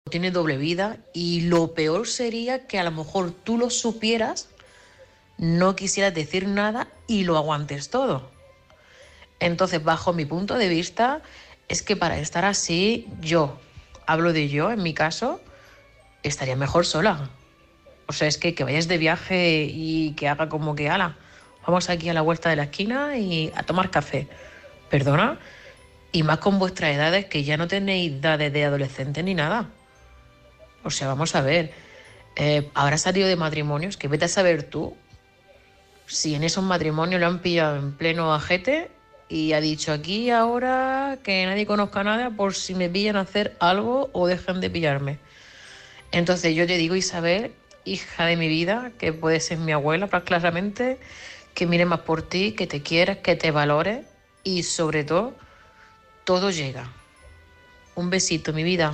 tiene doble vida y lo peor sería que a lo mejor tú lo supieras, no quisieras decir nada y lo aguantes todo. Entonces, bajo mi punto de vista, es que para estar así, hablo de yo, en mi caso, estaría mejor sola. O sea, es que vayas de viaje y que haga como que, ala, vamos aquí a la vuelta de la esquina y a tomar café. ¿Perdona? Y más con vuestras edades, que ya no tenéis edades de adolescente ni nada. O sea, vamos a ver, habrá salido de matrimonios que vete a saber tú si en esos matrimonios lo han pillado en pleno ajete y ha dicho aquí ahora que nadie conozca nada por si me pillan a hacer algo o dejan de pillarme. Entonces yo te digo, Isabel, hija de mi vida, que puede ser mi abuela, pues claramente, que mire más por ti, que te quieras, que te valores y sobre todo llega. Un besito, mi vida.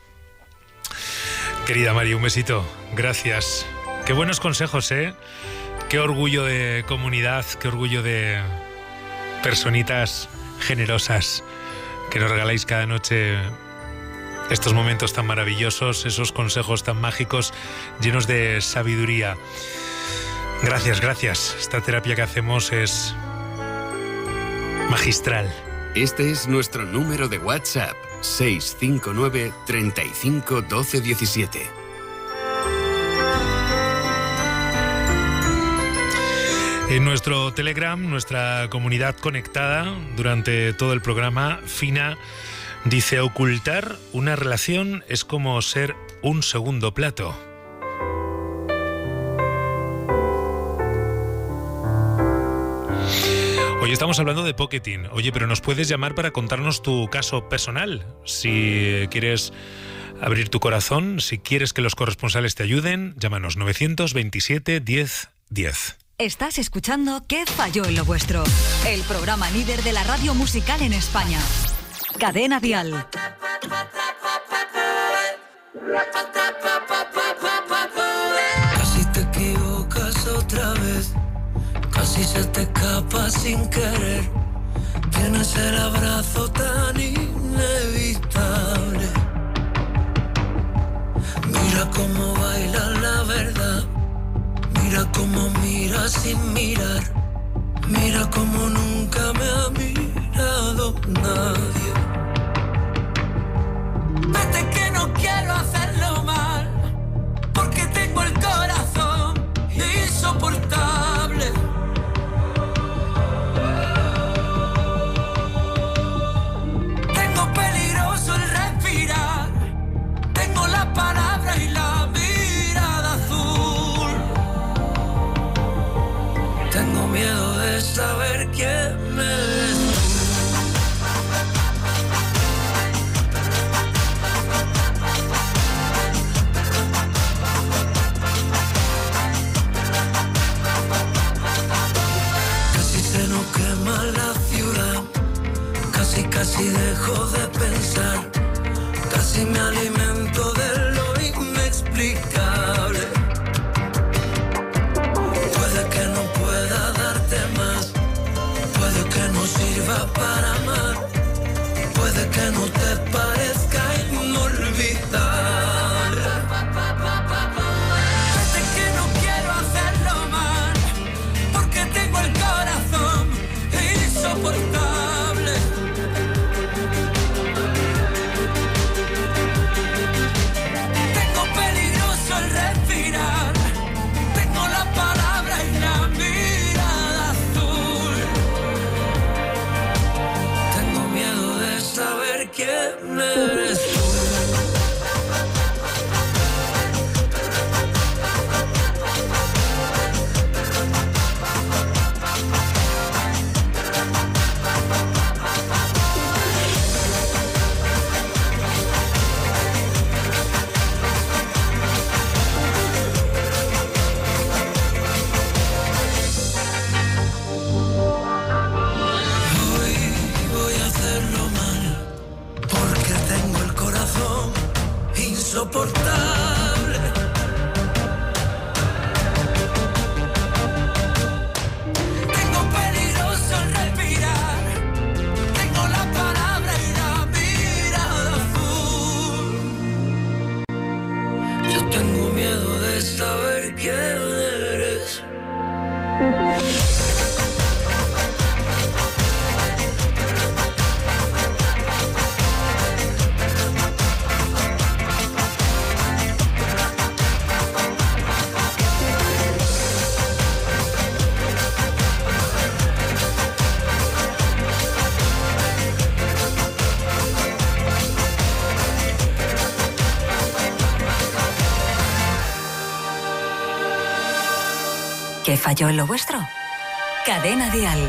Querida Mari, un besito. Gracias. Qué buenos consejos, ¿eh? Qué orgullo de comunidad, qué orgullo de personitas generosas que nos regaláis cada noche estos momentos tan maravillosos, esos consejos tan mágicos, llenos de sabiduría. Gracias, gracias. Esta terapia que hacemos es magistral. Este es nuestro número de WhatsApp, 659 35 12 17. En nuestro Telegram, nuestra comunidad conectada durante todo el programa, Fina dice: ocultar una relación es como ser un segundo plato. Hoy estamos hablando de pocketing. Oye, pero nos puedes llamar para contarnos tu caso personal. Si quieres abrir tu corazón, si quieres que los corresponsales te ayuden, llámanos 927 10 10. Estás escuchando ¿Qué falló en lo vuestro? El programa líder de la radio musical en España. Cadena Dial. Casi te equivocas otra vez, casi se te escapa sin querer. Tienes el abrazo tan inevitable. Mira cómo baila la verdad. Mira cómo mira sin mirar. Mira cómo nunca me ha mirado nadie. Vete que no quiero hacerlo mal, porque tengo el corazón insoportable. Tengo peligroso el respirar. Tengo las palabras y la mirada azul. Tengo miedo de saber quién me ves. Casi se nos quema la ciudad. Casi dejo de pensar. Casi me alimento de lo inexplicable. Puede que no pueda darte más, puede que no sirva para amar, puede que no te parezca inolvidable. Vete que no quiero hacerlo mal, porque tengo el corazón insoportable. Tengo peligroso el respirar. Tengo la palabra y la mirada azul. Tengo miedo de saber quién eres tú. Voy a hacerlo mal, porque tengo el corazón insoportable. Tengo peligroso el respirar. Tengo la palabra y la mirada azul. Tengo miedo de saber quién eres. ¿Qué falló en lo vuestro? Cadena Dial.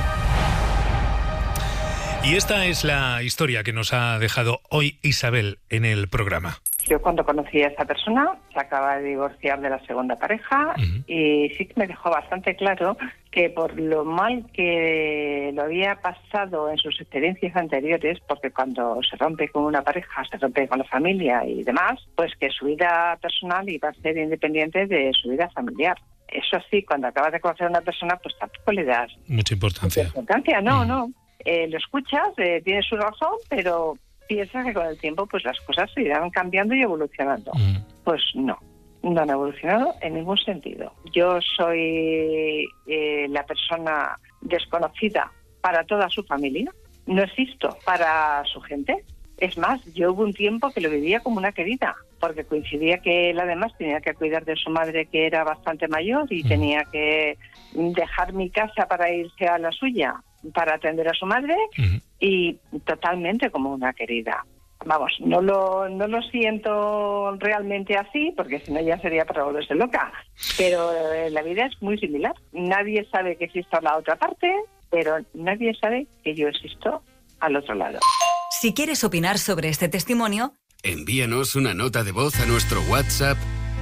Y esta es la historia que nos ha dejado hoy Isabel en el programa. Yo cuando conocí a esta persona, se acaba de divorciar de la segunda pareja y sí que me dejó bastante claro que por lo mal que lo había pasado en sus experiencias anteriores, porque cuando se rompe con una pareja, se rompe con la familia y demás, pues que su vida personal iba a ser independiente de su vida familiar. Eso sí, cuando acabas de conocer a una persona, pues tampoco le das mucha importancia. No. Lo escuchas, tiene su razón, pero piensas que con el tiempo pues las cosas se irán cambiando y evolucionando. Pues no han evolucionado en ningún sentido. Yo soy la persona desconocida para toda su familia, no existo para su gente. Es más, yo hubo un tiempo que lo vivía como una querida, porque coincidía que él además tenía que cuidar de su madre, que era bastante mayor, y tenía que dejar mi casa para irse a la suya para atender a su madre, y totalmente como una querida. Vamos, no lo siento realmente así, porque si no ya sería para volverse loca, pero la vida es muy similar. Nadie sabe que existo la otra parte, pero nadie sabe que yo existo al otro lado. Si quieres opinar sobre este testimonio, envíanos una nota de voz a nuestro WhatsApp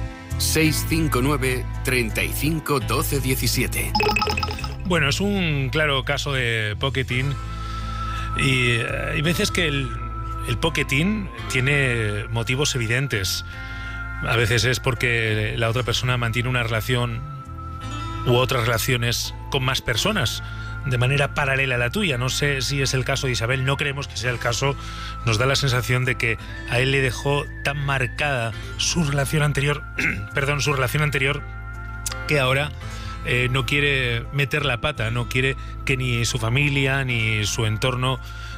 659 35 12 17. Bueno, es un claro caso de pocketing y hay veces que el pocketing tiene motivos evidentes. A veces es porque la otra persona mantiene una relación u otras relaciones con más personas de manera paralela a la tuya. No sé si es el caso de Isabel, no creemos que sea el caso. Nos da la sensación de que a él le dejó tan marcada su relación anterior, que ahora no quiere meter la pata, no quiere que ni su familia ni su entorno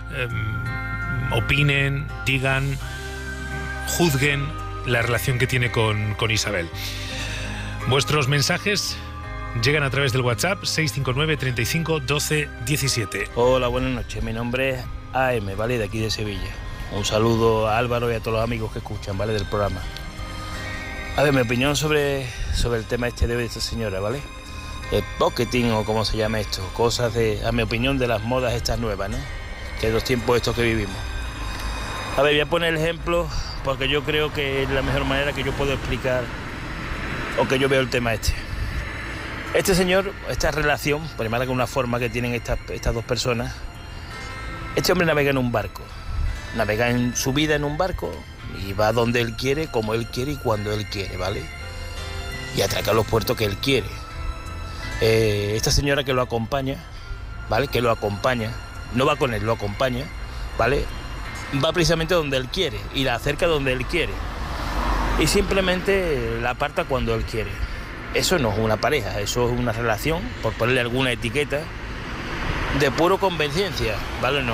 opinen, digan, juzguen la relación que tiene con Isabel. Vuestros mensajes llegan a través del WhatsApp 659 35 12 17. Hola, buenas noches. Mi nombre es AM, ¿vale? De aquí de Sevilla. Un saludo a Álvaro y a todos los amigos que escuchan, ¿vale? Del programa. A ver, mi opinión sobre el tema de esta señora, ¿vale? El pocketing o como se llama esto. Cosas a mi opinión, de las modas estas nuevas, ¿no? Que es los tiempos estos que vivimos. A ver, voy a poner el ejemplo porque yo creo que es la mejor manera que yo puedo explicar o que yo veo el tema este. Este señor, esta relación, por llamarla con una forma que tienen estas dos personas, este hombre navega en un barco, navega en su vida en un barco y va donde él quiere, como él quiere y cuando él quiere, ¿vale? Y atraca a los puertos que él quiere. Esta señora que lo acompaña, ¿vale? Que lo acompaña, no va con él, lo acompaña, ¿vale? Va precisamente donde él quiere y la acerca donde él quiere. Y simplemente la aparta cuando él quiere. Eso no es una pareja, eso es una relación, por ponerle alguna etiqueta, de puro conveniencia, ¿vale o no?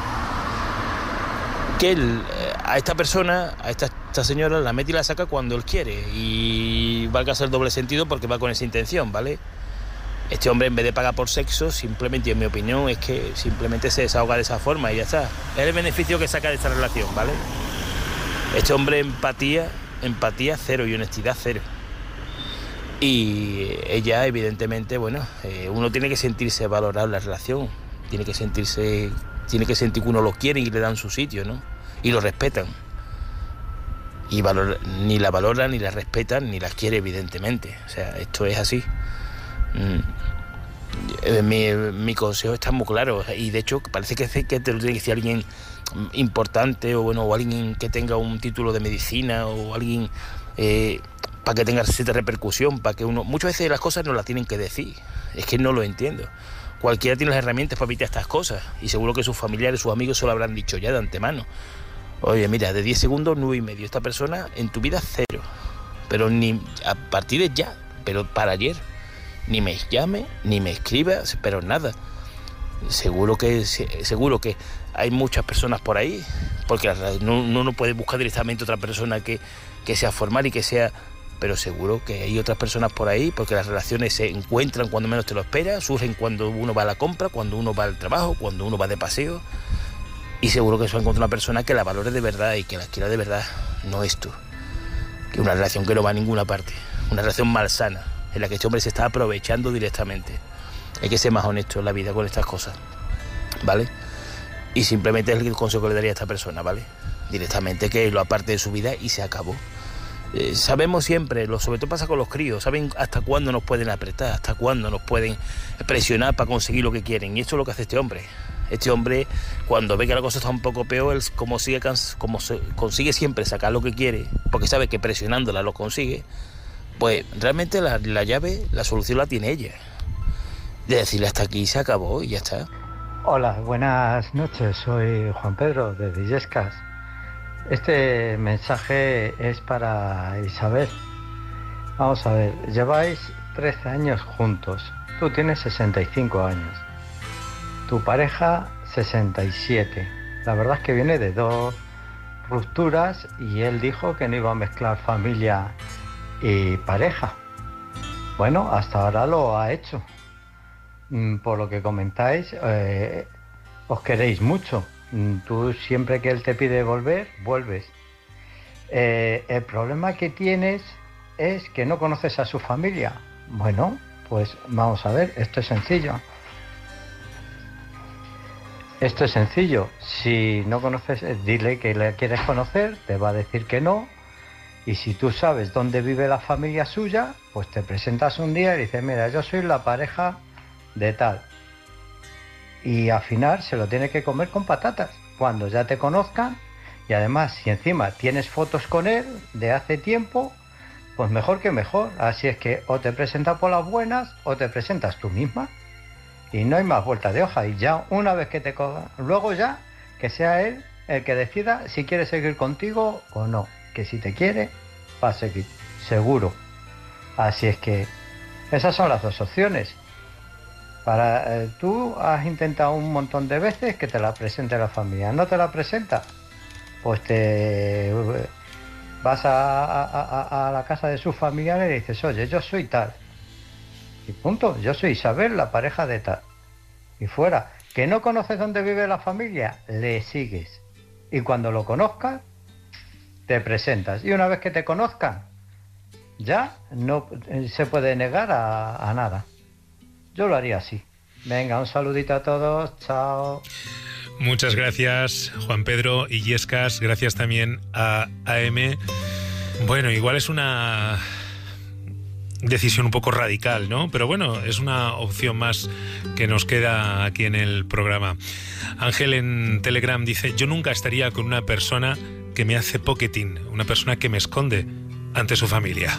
Que él, a esta persona, a esta señora, la mete y la saca cuando él quiere. Y valga ser doble sentido porque va con esa intención, ¿vale? Este hombre, en vez de pagar por sexo, simplemente, en mi opinión, es que simplemente se desahoga de esa forma y ya está. Es el beneficio que saca de esta relación, ¿vale? Este hombre, empatía cero y honestidad cero. Y ella, evidentemente, bueno, uno tiene que sentirse valorado en la relación, tiene que sentir que uno lo quiere y le dan su sitio, ¿no? Y lo respetan. Y ni la valoran, ni la respetan, ni las quiere, evidentemente. O sea, esto es así. Mi consejo está muy claro. Y de hecho, parece que te lo tiene que decir alguien importante, o alguien que tenga un título de medicina, o alguien... para que tenga cierta repercusión, para que uno... Muchas veces las cosas no las tienen que decir, es que no lo entiendo. Cualquiera tiene las herramientas para evitar estas cosas, y seguro que sus familiares, sus amigos se lo habrán dicho ya de antemano. Oye, mira, de 10 segundos, 9,5. Esta persona en tu vida, 0. pero ni a partir de ya, pero para ayer. Ni me llame, ni me escriba, pero nada. Seguro que hay muchas personas por ahí, porque uno no puede buscar directamente otra persona que sea formal y que sea... Pero seguro que hay otras personas por ahí, porque las relaciones se encuentran cuando menos te lo esperas, surgen cuando uno va a la compra, cuando uno va al trabajo, cuando uno va de paseo. Y seguro que se va a encontrar una persona que la valore de verdad y que la quiera de verdad, no esto. Que una relación que no va a ninguna parte, una relación malsana, en la que este hombre se está aprovechando directamente. Hay que ser más honesto en la vida con estas cosas, ¿vale? Y simplemente es el consejo que le daría a esta persona, ¿vale? Directamente que lo aparte de su vida y se acabó. Sabemos siempre, sobre todo pasa con los críos, saben hasta cuándo nos pueden apretar, hasta cuándo nos pueden presionar para conseguir lo que quieren. Y esto es lo que hace este hombre. Este hombre, cuando ve que la cosa está un poco peor, él consigue siempre sacar lo que quiere, porque sabe que presionándola lo consigue. Pues realmente la llave, la solución la tiene ella. De decirle hasta aquí se acabó y ya está. Hola, buenas noches, soy Juan Pedro de Illescas. Este mensaje es para Isabel. Vamos a ver, lleváis 13 años juntos. Tú tienes 65 años. Tu pareja 67. La verdad es que viene de 2 rupturas y él dijo que no iba a mezclar familia y pareja. Bueno, hasta ahora lo ha hecho. Por lo que comentáis, os queréis mucho. Tú siempre que él te pide volver, vuelves. El problema que tienes es que no conoces a su familia. Bueno, pues vamos a ver, esto es sencillo. Esto es sencillo. Si no conoces, dile que le quieres conocer, te va a decir que no. Y si tú sabes dónde vive la familia suya, pues te presentas un día y dices, mira, yo soy la pareja de tal. Y al final se lo tiene que comer con patatas. Cuando ya te conozcan, y además si encima tienes fotos con él de hace tiempo, pues mejor que mejor. Así es que o te presentas por las buenas o te presentas tú misma. Y no hay más vuelta de hoja. Y ya una vez que te coja, luego ya que sea él el que decida si quiere seguir contigo o no. Que si te quiere, va a seguir, seguro. Así es que esas son las 2 opciones. Tú has intentado un montón de veces que te la presente la familia. ¿No te la presenta? Pues te vas a la casa de sus familiares y dices, oye, yo soy tal. Y punto, yo soy Isabel, la pareja de tal. Y fuera. ¿Que no conoces dónde vive la familia? Le sigues. Y cuando lo conozcas, te presentas. Y una vez que te conozcan, ya no se puede negar a nada. Yo lo haría así. Venga, un saludito a todos. Chao. Muchas gracias, Juan Pedro Illescas. Gracias también a AM. Bueno, igual es una decisión un poco radical, ¿no? Pero bueno, es una opción más que nos queda aquí en el programa. Ángel en Telegram dice, yo nunca estaría con una persona que me hace pocketing, una persona que me esconde ante su familia.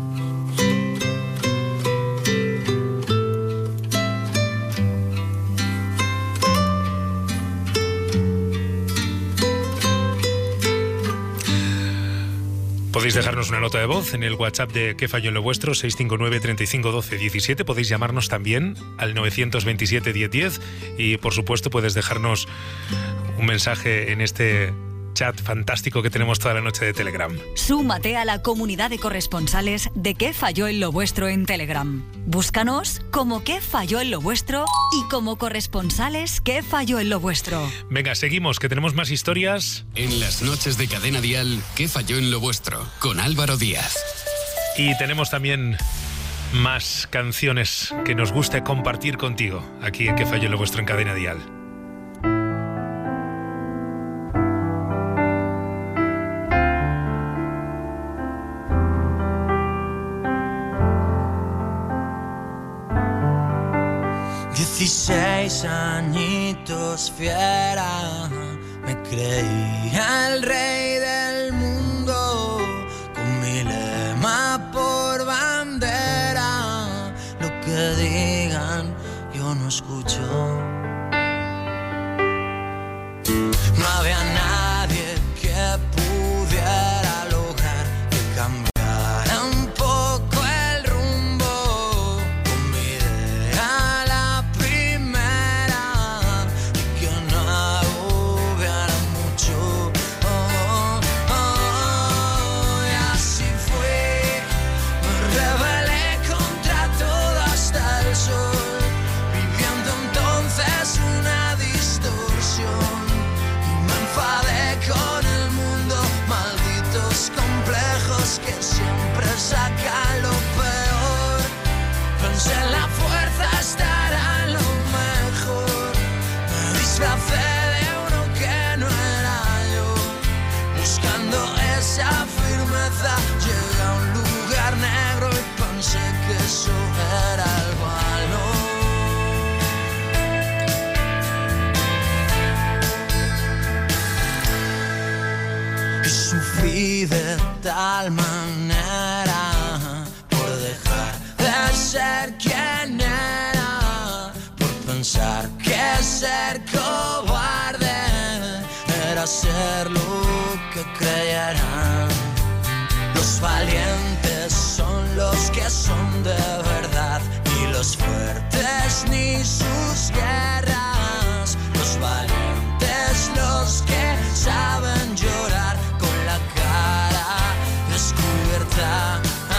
Podéis dejarnos una nota de voz en el WhatsApp de ¿Qué falló en lo vuestro? 659 35 12 17. Podéis llamarnos también al 927 1010 y por supuesto puedes dejarnos un mensaje en este chat fantástico que tenemos toda la noche de Telegram. Súmate a la comunidad de corresponsales de ¿Qué falló en lo vuestro? En Telegram. Búscanos como ¿Qué falló en lo vuestro? Y como corresponsales ¿Qué falló en lo vuestro? Venga, seguimos, que tenemos más historias. En las noches de Cadena Dial, ¿Qué falló en lo vuestro? Con Álvaro Díaz. Y tenemos también más canciones que nos gusta compartir contigo aquí en ¿Qué falló en lo vuestro? En Cadena Dial. 16 añitos fiera, me creía el rey del mundo, con mi lema por bandera, lo que digan yo no escucho. No había nadie que pudiera lograr que cambiara quien era, por dejar de ser quien era, por pensar que ser cobarde era ser lo que creyeran. Los valientes son los que son de verdad, ni los fuertes ni sus guerras. Los valientes los que saben llorar con la cara descubierta.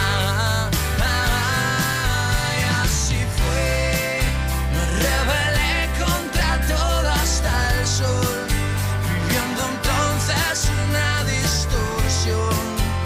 Y así fue, me rebelé contra todo hasta el sol, viviendo entonces una distorsión.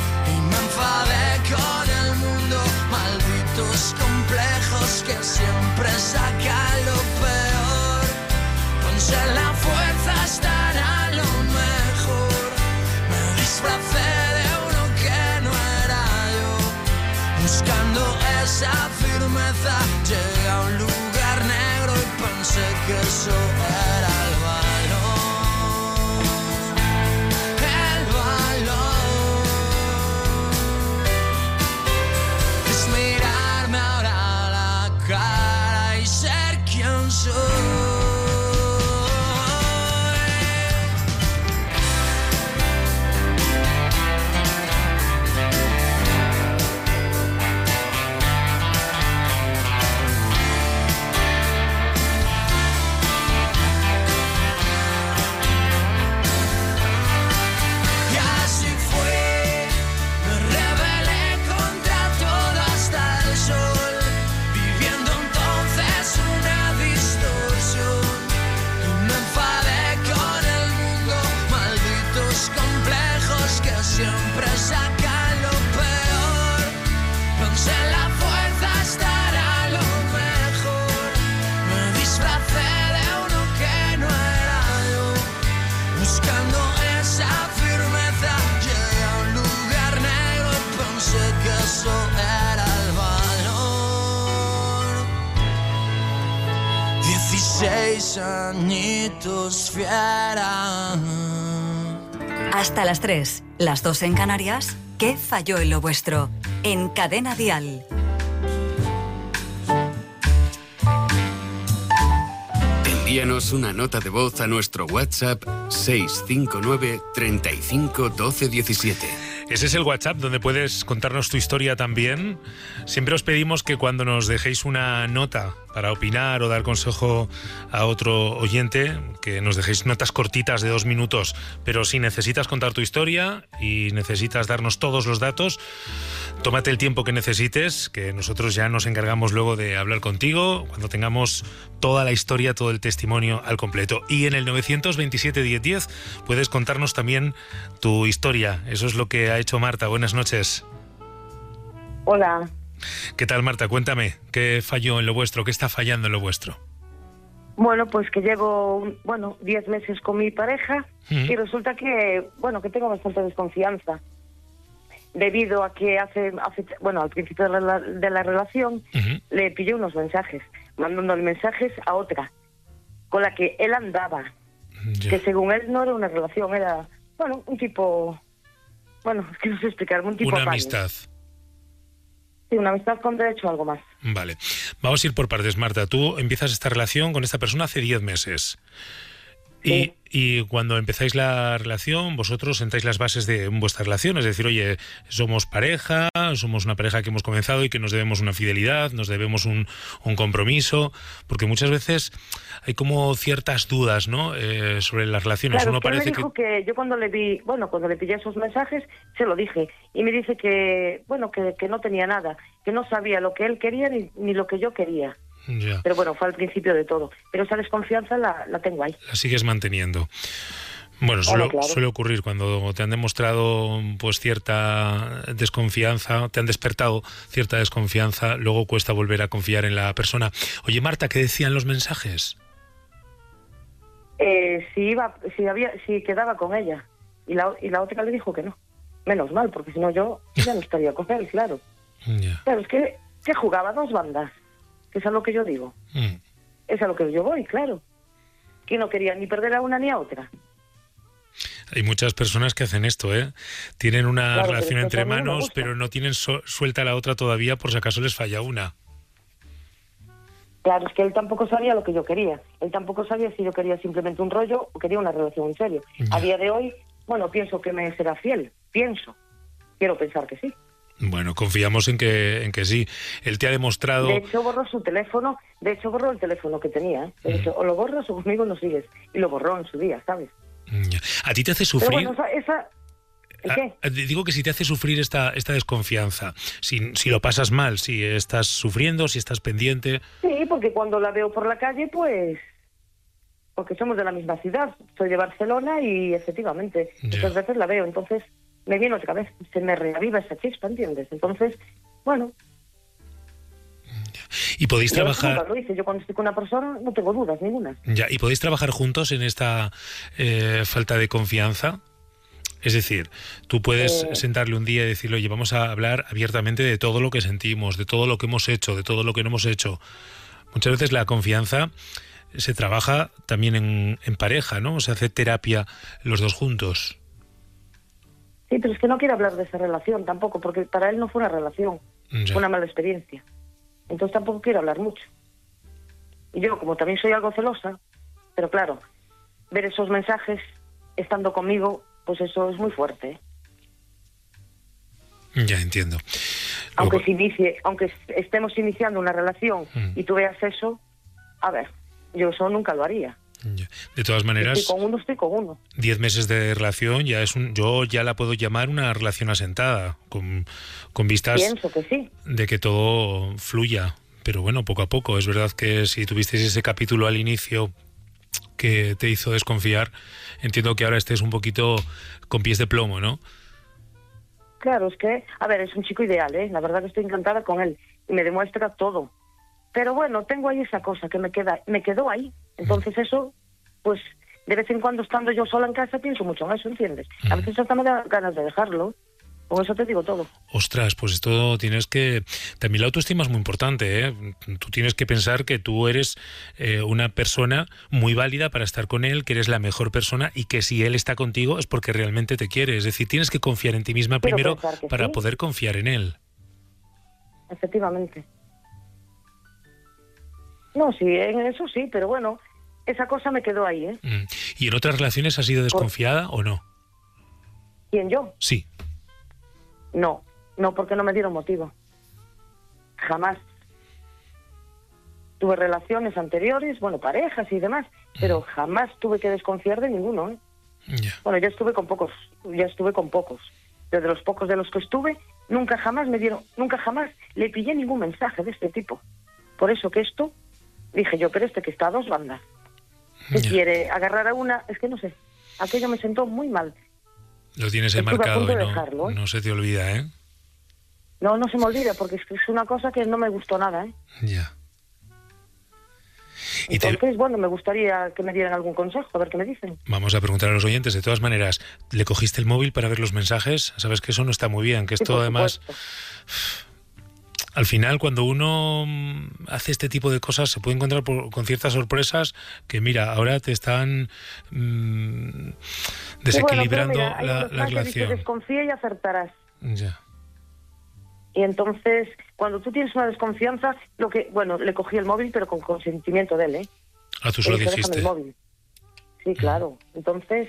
Con el mundo, malditos complejos que siempre sacan lo peor. Pensé en la fuerza estará lo mejor. Me disfracé de uno que no era yo, buscando esa firmeza. Llegué a un lugar negro y pensé que eso era el valor. El valor mirarme ahora a la cara y ser quien soy. Y así fue, me rebelé contra todo hasta el sol, viviendo entonces una distorsión. Y me enfadé con el mundo, malditos complejos que siempre sacan lo peor. Pensé en la fuerza estará lo mejor. Me disfracé de uno que no era yo, buscando esa firmeza. Llegué a un lugar negro y pensé que eso era el valor. 16 añitos fiera. Hasta las 3, las 2 en Canarias. ¿Qué falló en lo vuestro? En Cadena Dial. Envíanos una nota de voz a nuestro WhatsApp 659 35 12 17. Ese es el WhatsApp donde puedes contarnos tu historia también. Siempre os pedimos que cuando nos dejéis una nota para opinar o dar consejo a otro oyente, que nos dejéis notas cortitas de 2 minutos, pero si necesitas contar tu historia y necesitas darnos todos los datos, tómate el tiempo que necesites, que nosotros ya nos encargamos luego de hablar contigo cuando tengamos toda la historia, todo el testimonio al completo. Y en el 927 1010 puedes contarnos también tu historia. Eso es lo que ha hecho Marta. Buenas noches. Hola. ¿Qué tal, Marta? Cuéntame, ¿qué falló en lo vuestro? ¿Qué está fallando en lo vuestro? Bueno, pues que llevo, 10 meses con mi pareja y resulta que, que tengo bastante desconfianza. Debido a que al principio de la relación le pillé unos mensajes, mandándole mensajes a otra, con la que él andaba, que según él no era una relación, era, un tipo, es que no sé explicarme, un tipo una apaño. Amistad. Sí, una amistad con derecho a algo más. Vale, vamos a ir por partes, Marta. Tú empiezas esta relación con esta persona hace 10 meses. Sí. Y cuando empezáis la relación, vosotros sentáis las bases de vuestra relación, es decir, oye, somos pareja, somos una pareja que hemos comenzado y que nos debemos una fidelidad, nos debemos un compromiso, porque muchas veces hay como ciertas dudas, ¿no? Sobre las relaciones. Claro, uno parece me dijo que yo cuando le pillé esos mensajes, se lo dije, y me dice que no tenía nada, que no sabía lo que él quería ni lo que yo quería. Ya. Pero fue al principio de todo. Pero esa desconfianza la tengo ahí. La sigues manteniendo. Bueno, suele ocurrir cuando te han demostrado pues cierta desconfianza, te han despertado cierta desconfianza, luego cuesta volver a confiar en la persona. Oye, Marta, ¿qué decían los mensajes? Si quedaba con ella. Y la otra le dijo que no. Menos mal, porque si no yo ya no estaría con él, claro. Yeah. Pero es que jugaba 2 bandas. Que es a lo que yo digo. Es a lo que yo voy, claro. Que no quería ni perder a una ni a otra. Hay muchas personas que hacen esto, ¿eh? Tienen una Claro, relación pero es que entre eso a mí no me manos, gusta. pero no tienen suelta la otra todavía por si acaso les falla una. Claro, es que él tampoco sabía lo que yo quería. Él tampoco sabía si yo quería simplemente un rollo o quería una relación en serio. Ya. A día de hoy, bueno, pienso que me será fiel. Quiero pensar que sí. Bueno, confiamos en que sí. Él te ha demostrado... De hecho, borró su teléfono. De hecho, borró el teléfono que tenía. ¿Eh? De hecho, o lo borras o conmigo no sigues. Y lo borró en su día, ¿sabes? Ya. ¿A ti te hace Pero sufrir? bueno, ¿el qué? Digo que si te hace sufrir esta desconfianza, si lo pasas mal, si estás sufriendo, si estás pendiente... Sí, porque cuando la veo por la calle, pues... Porque somos de la misma ciudad. Soy de Barcelona y efectivamente Ya. muchas veces la veo. Entonces me viene otra vez, se me reaviva esa chispa, ¿entiendes? Entonces, bueno... ¿Y podéis Yo trabajar...? nunca lo hice. Yo cuando estoy con una persona no tengo dudas ninguna. Ya, ¿y podéis trabajar juntos en esta falta de confianza? Es decir, tú puedes sentarle un día y decirle, oye, vamos a hablar abiertamente de todo lo que sentimos, de todo lo que hemos hecho, de todo lo que no hemos hecho. Muchas veces la confianza se trabaja también en pareja, ¿no? Se hace terapia los dos juntos. Sí, pero es que no quiero hablar de esa relación tampoco, porque para él no fue una relación, Ya. fue una mala experiencia. Entonces tampoco quiero hablar mucho. Y yo, como también soy algo celosa, pero claro, ver esos mensajes estando conmigo, pues eso es muy fuerte, ¿eh? Ya entiendo. Aunque estemos iniciando una relación y tú veas eso, a ver, yo eso nunca lo haría. Ya. De todas maneras, Estoy con uno. 10 meses de relación ya es yo ya la puedo llamar una relación asentada, con vistas Pienso que sí. de que todo fluya. Pero bueno, poco a poco. Es verdad que si tuvisteis ese capítulo al inicio que te hizo desconfiar, entiendo que ahora estés un poquito con pies de plomo, ¿no? Claro, es que, a ver, es un chico ideal, ¿eh? La verdad que estoy encantada con él y me demuestra todo. Pero bueno, tengo ahí esa cosa que me quedó ahí. Entonces eso, pues, de vez en cuando estando yo sola en casa pienso mucho en eso, ¿entiendes? A veces hasta me da ganas de dejarlo. Con eso te digo todo. Ostras, pues esto tienes que... También la autoestima es muy importante, ¿eh? Tú tienes que pensar que tú eres una persona muy válida para estar con él, que eres la mejor persona y que si él está contigo es porque realmente te quiere. Es decir, tienes que confiar en ti misma Quiero primero pensar que para sí. poder confiar en él. Efectivamente. No, sí, en eso sí, pero bueno, esa cosa me quedó ahí, ¿eh? ¿Y en otras relaciones has sido desconfiada o no? ¿Quién, yo? Sí. No, porque no me dieron motivo. Jamás. Tuve relaciones anteriores, bueno, parejas y demás, pero jamás tuve que desconfiar de ninguno, ¿eh? Ya. Bueno, ya estuve con pocos. Pero de los pocos de los que estuve, nunca jamás le pillé ningún mensaje de este tipo. Por eso que esto, dije yo, pero que está a dos bandas. Que Ya. quiere agarrar a una, es que no sé, aquello me sentó muy mal. Lo tienes ahí Estuve a marcado punto y de no, dejarlo, ¿eh? no se te olvida, ¿eh? No se me olvida, porque es una cosa que no me gustó nada, ¿eh? Ya. Entonces, bueno, me gustaría que me dieran algún consejo, a ver qué me dicen. Vamos a preguntar a los oyentes, de todas maneras, ¿le cogiste el móvil para ver los mensajes? Sabes que eso no está muy bien, que Sí, esto por además... supuesto. Al final, cuando uno hace este tipo de cosas, se puede encontrar con ciertas sorpresas que, mira, ahora te están desequilibrando Sí, bueno, pero mira, hay la un refrán que dice, relación. desconfía y acertarás. Ya. Y entonces, cuando tú tienes una desconfianza, le cogí el móvil, pero con consentimiento de él, ¿eh? Ah, tú se lo Le dije, déjame dijiste. el móvil. Sí, claro. Entonces,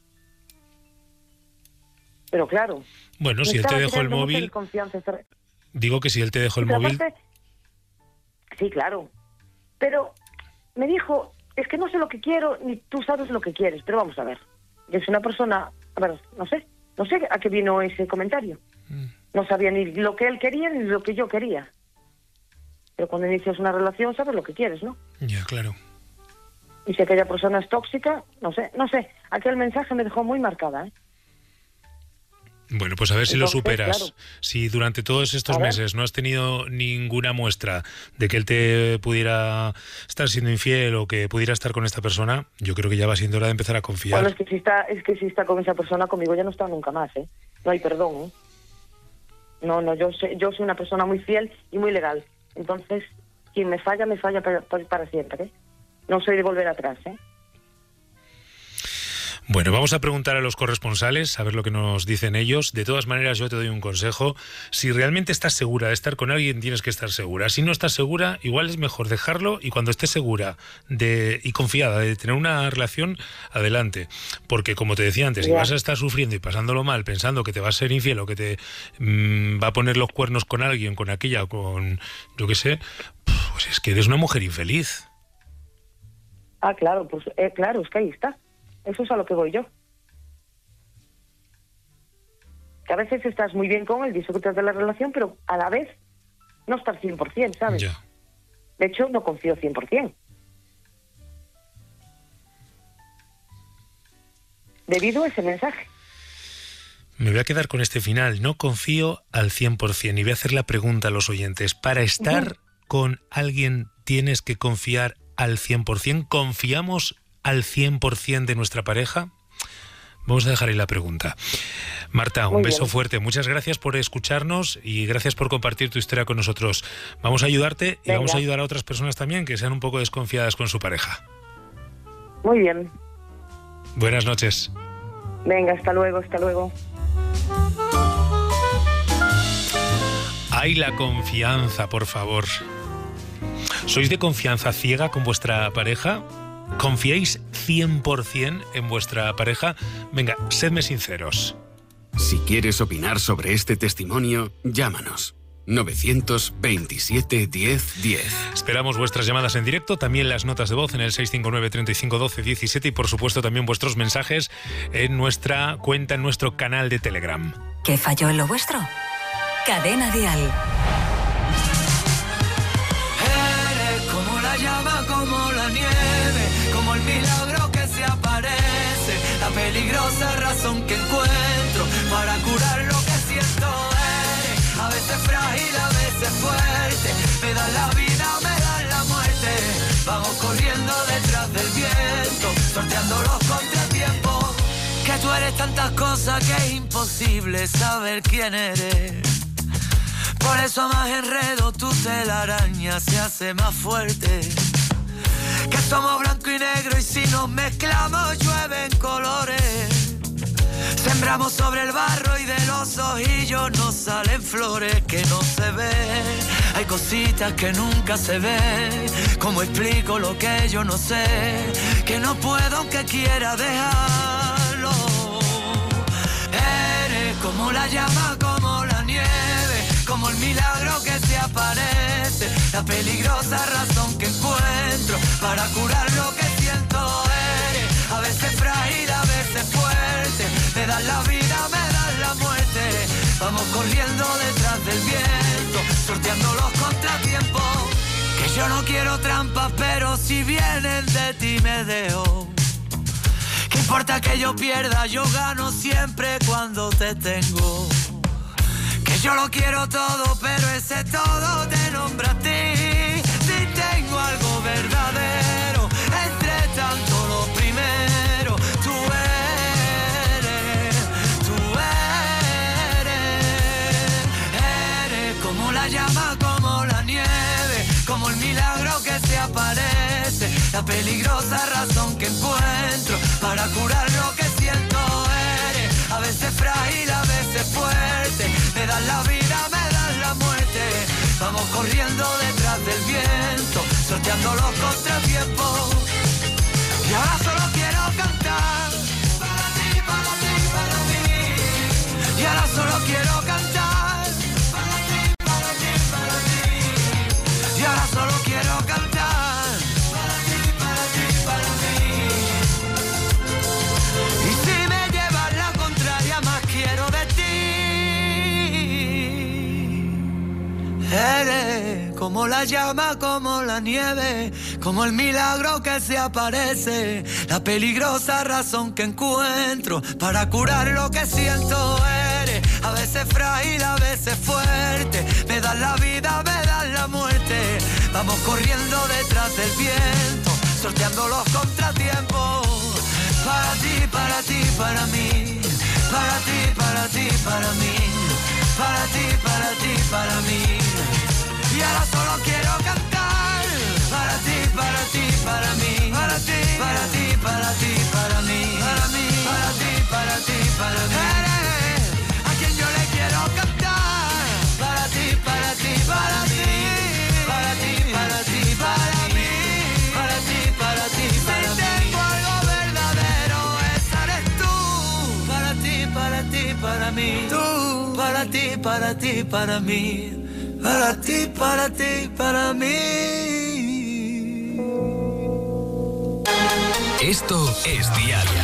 pero claro. Bueno, si él te dejó el móvil, digo que si él te dejó el pero móvil, aparte, sí, claro. Pero me dijo, es que no sé lo que quiero, ni tú sabes lo que quieres. Pero vamos a ver. Yo soy una persona, a ver, no sé a qué vino ese comentario. No sabía ni lo que él quería ni lo que yo quería. Pero cuando inicias una relación sabes lo que quieres, ¿no? ya, claro. Y si aquella persona es tóxica, no sé. Aquel mensaje me dejó muy marcada, ¿eh? Bueno, pues a ver si lo Entonces, superas. claro. Si durante todos estos A ver. meses no has tenido ninguna muestra de que él te pudiera estar siendo infiel o que pudiera estar con esta persona, yo creo que ya va siendo hora de empezar a confiar. Bueno, es que si está con esa persona, conmigo ya no está nunca más, ¿eh? No hay perdón, ¿eh? No, yo soy una persona muy fiel y muy legal. Entonces, quien me falla para siempre, ¿eh? No soy de volver atrás, ¿eh? Bueno, vamos a preguntar a los corresponsales, a ver lo que nos dicen ellos. De todas maneras, yo te doy un consejo. Si realmente estás segura de estar con alguien, tienes que estar segura. Si no estás segura, igual es mejor dejarlo, y cuando estés segura y confiada de tener una relación, adelante. Porque, como te decía antes, si vas a estar sufriendo y pasándolo mal, pensando que te va a ser infiel o que te va a poner los cuernos con alguien, con aquella, con yo qué sé, pues es que eres una mujer infeliz. Ah, claro, pues claro, es que ahí está. Eso es a lo que voy yo. Que a veces estás muy bien con él, disfrutas de la relación, pero a la vez no estás 100%, ¿sabes? Ya. De hecho, no confío 100%. Debido a ese mensaje. Me voy a quedar con este final. No confío al 100%. Y voy a hacer la pregunta a los oyentes. ¿Para estar con alguien tienes que confiar al 100%? ¿Confiamos al 100% de nuestra pareja? Vamos a dejar ahí la pregunta. Marta, un beso fuerte. Muchas gracias por escucharnos y gracias por compartir tu historia con nosotros. Vamos a ayudarte y vamos a ayudar a otras personas también que sean un poco desconfiadas con su pareja. Muy bien. Buenas noches. Venga, hasta luego, hasta luego. Hay la confianza, por favor. ¿Sois de confianza ciega con vuestra pareja? ¿Confiáis 100% en vuestra pareja? Venga, sedme sinceros. Si quieres opinar sobre este testimonio, llámanos. 927 10 10. Esperamos vuestras llamadas en directo, también las notas de voz en el 659 35 12 17 y por supuesto también vuestros mensajes en nuestra cuenta, en nuestro canal de Telegram. ¿Qué falló en lo vuestro? Cadena Dial. Eres como la llama, como la nieve, como el milagro que se aparece, la peligrosa razón que encuentro para curar lo que siento. Eres a veces frágil, a veces fuerte, me das la vida, me das la muerte. Vamos corriendo detrás del viento, sorteando los contratiempos. Que tú eres tantas cosas que es imposible saber quién eres. Por eso más enredo tu telaraña se hace más fuerte. Que somos blanco y negro y si nos mezclamos llueven colores. Sembramos sobre el barro y de los ojillos nos salen flores que no se ven. Hay cositas que nunca se ven. ¿Cómo explico lo que yo no sé? Que no puedo aunque quiera dejarlo. Eres como la llama, como la nieve, como el milagro que se aparece, la peligrosa razón que encuentro para curar lo que siento. Eres a veces frágil, a veces fuerte, me das la vida, me das la muerte. Vamos corriendo detrás del viento, sorteando los contratiempos. Que yo no quiero trampas, pero si vienen de ti me dejo. ¿Qué importa que yo pierda? Yo gano siempre cuando te tengo. Que yo lo quiero todo, pero ese todo te nombra a ti. Si tengo algo verdadero, entre tanto lo primero, tú eres como la llama, como la nieve, como el milagro que se aparece, la peligrosa razón que encuentro para curar lo que siento. Eres a veces frágil, a veces fuerte, me das la vida, me das la muerte. Vamos corriendo detrás del viento, sorteando los contratiempos. Y ahora solo quiero cantar para ti, para ti, para mí. Y ahora solo quiero cantar para ti, para ti, para mí. Y ahora solo quiero cantar para ti, para ti, para mí. Y si me llevas la contraria, más quiero de ti. Eres como la llama, como la nieve, como el milagro que se aparece, la peligrosa razón que encuentro para curar lo que siento. Eres a veces frágil, a veces fuerte, me das la vida, me das la muerte. Vamos corriendo detrás del viento, sorteando los contratiempos. Para ti, para ti, para mí. Para ti, para ti, para mí. Para ti, para ti, para mí. Y ahora solo quiero cantar para ti, para ti, para mí. Para ti, para ti, para ti, para mí. Para mí, ti, para ti, para mí. Para ti, para ti, para mí. Esto es Diaria.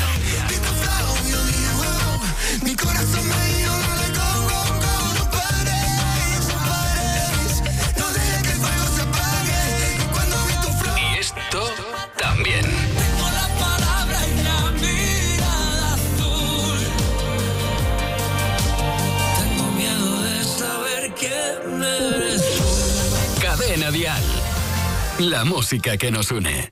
Mi corazón me dio de Congo, no pares, no pares. No dejes que el fuego se apague. Y cuando vi tu flor. Y esto también. Tengo la palabra y la mirada azul. Tengo miedo de saber quién eres tú. Cadena Dial. La música que nos une.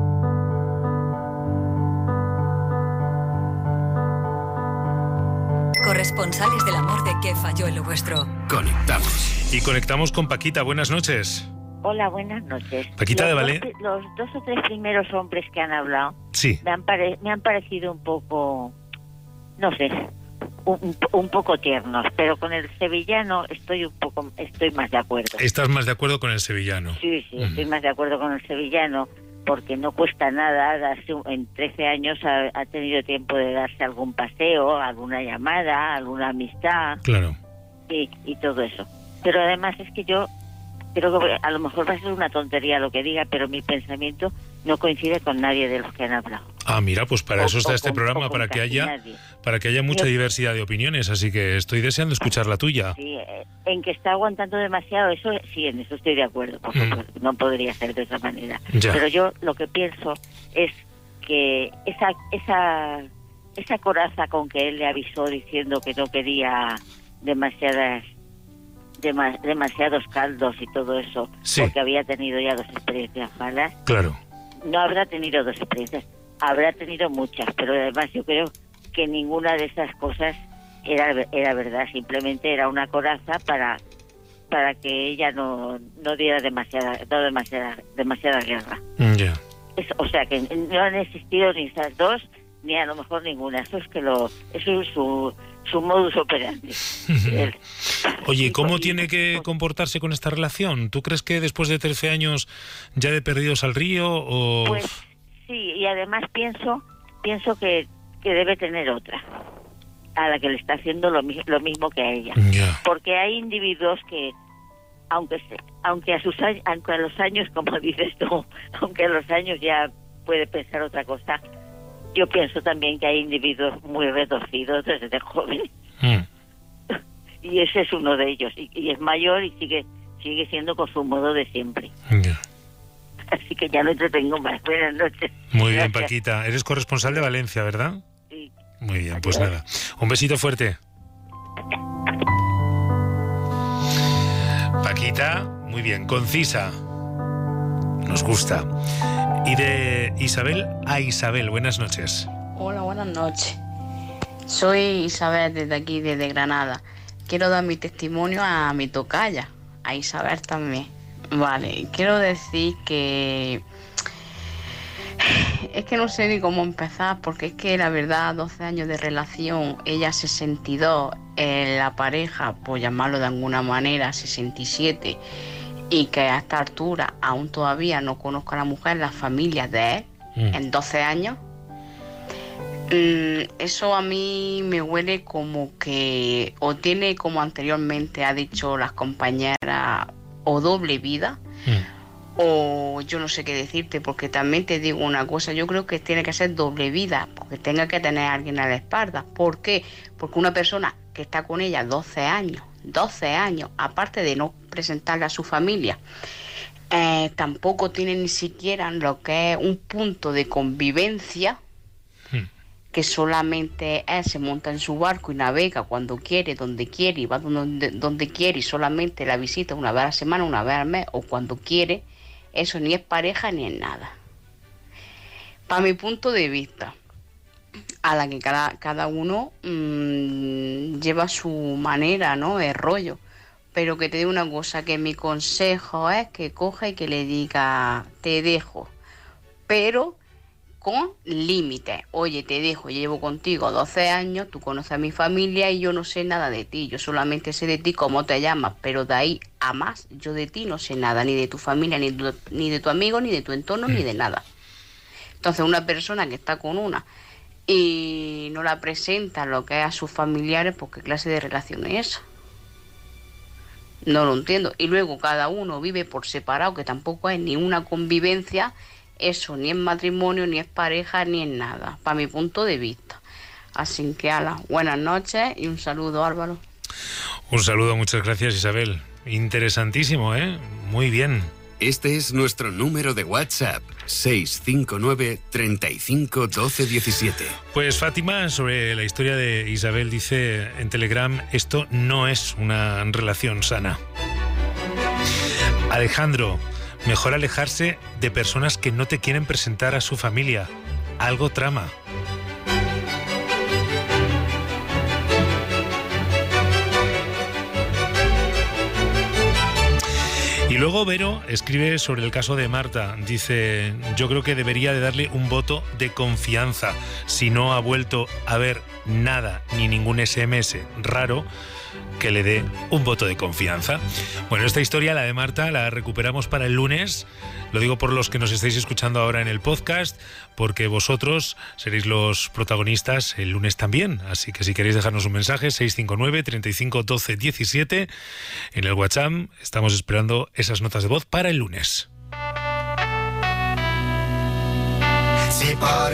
Corresponsales del amor de ¿Qué falló en lo vuestro? Conectamos. Y conectamos con Paquita. Buenas noches. Hola, buenas noches. Paquita de Valencia. Los 2 o 3 primeros hombres que han hablado Sí. me han parecido un poco, no sé, un poco tiernos, pero con el sevillano estoy más de acuerdo. ¿Estás más de acuerdo con el sevillano? Sí, estoy más de acuerdo con el sevillano, porque no cuesta nada en 13 años ha tenido tiempo de darse algún paseo, alguna llamada, alguna amistad. Claro. Y todo eso. Pero además es que yo creo que a lo mejor va a ser una tontería lo que diga, pero mi pensamiento no coincide con nadie de los que han hablado. Ah, mira, pues para eso está este programa, para que haya mucha diversidad de opiniones, así que estoy deseando escuchar la tuya. Sí, en que está aguantando demasiado, eso sí, en eso estoy de acuerdo, por supuesto, no podría ser de esa manera. Ya. Pero yo lo que pienso es que esa coraza con que él le avisó diciendo que no quería demasiados caldos y todo eso, sí, porque había tenido ya 2 experiencias malas. Claro. No habrá tenido 2 experiencias, habrá tenido muchas, pero además yo creo que ninguna de esas cosas era verdad, simplemente era una coraza para que ella no diera demasiada guerra. Ya. O sea que no han existido ni esas 2 ni a lo mejor ninguna. Eso es su modus operandi. Oye, ¿cómo tiene que comportarse con esta relación? ¿Tú crees que después de 13 años ya de perdidos al río o...? Pues sí, y además pienso que debe tener otra, a la que le está haciendo lo mismo que a ella. Yeah. Porque hay individuos que, aunque a los años, como dices tú, aunque a los años ya puede pensar otra cosa, yo pienso también que hay individuos muy retorcidos desde jóvenes. Y ese es uno de ellos, y es mayor y sigue siendo con su modo de siempre. Yeah. Así que ya no entretengo más. Buenas noches. Muy bien, Gracias. Paquita. Eres corresponsal de Valencia, ¿verdad? Sí. Muy bien, pues nada. Un besito fuerte. Paquita, muy bien, concisa. Nos gusta. Y de Isabel a Isabel, buenas noches. Hola, buenas noches. Soy Isabel desde aquí, desde Granada. Quiero dar mi testimonio a mi tocaya, a Isabel también. Vale, quiero decir que es que no sé ni cómo empezar, porque es que la verdad, 12 años de relación, ella 62, la pareja, por llamarlo de alguna manera, 67, y que a esta altura aún todavía no conozco a la mujer, la familia de él, en 12 años. Eso a mí me huele como que o tiene, como anteriormente ha dicho las compañeras, o doble vida, o yo no sé qué decirte, porque también te digo una cosa, yo creo que tiene que ser doble vida, porque tenga que tener a alguien a la espalda. ¿Por qué? Porque una persona que está con ella 12 años, aparte de no presentarle a su familia, tampoco tiene ni siquiera lo que es un punto de convivencia, que solamente él se monta en su barco y navega cuando quiere, donde quiere, y va donde quiere, y solamente la visita una vez a la semana, una vez al mes, o cuando quiere. Eso ni es pareja ni es nada. Para mi punto de vista, a la que cada uno lleva su manera, ¿no? El rollo. Pero que te digo una cosa, que mi consejo es que coja y que le diga, te dejo, pero con límites. Oye, te dejo, llevo contigo 12 años, tú conoces a mi familia y yo no sé nada de ti. Yo solamente sé de ti cómo te llamas, pero de ahí a más, yo de ti no sé nada, ni de tu familia, ni de tu amigo, ni de tu entorno, ni de nada. Entonces, una persona que está con una y no la presenta lo que es a sus familiares, pues qué clase de relación es esa. No lo entiendo. Y luego cada uno vive por separado, que tampoco hay ni una convivencia, eso, ni en matrimonio, ni es pareja, ni en nada, para mi punto de vista. Así que, buenas noches y un saludo, Álvaro. Un saludo, muchas gracias, Isabel. Interesantísimo, ¿eh? Muy bien. Este es nuestro número de WhatsApp, 659 35 12 17. Pues Fátima, sobre la historia de Isabel, dice en Telegram, esto no es una relación sana. Alejandro, mejor alejarse de personas que no te quieren presentar a su familia. Algo trama. Y luego Vero escribe sobre el caso de Marta. Dice, yo creo que debería de darle un voto de confianza. Si no ha vuelto a ver nada, ni ningún SMS raro, que le dé un voto de confianza. Bueno, esta historia, la de Marta, la recuperamos para el lunes. Lo digo por los que nos estáis escuchando ahora en el podcast, porque vosotros seréis los protagonistas el lunes también. Así que si queréis dejarnos un mensaje, 659 35 12 17. En el WhatsApp estamos esperando esas notas de voz para el lunes. Si por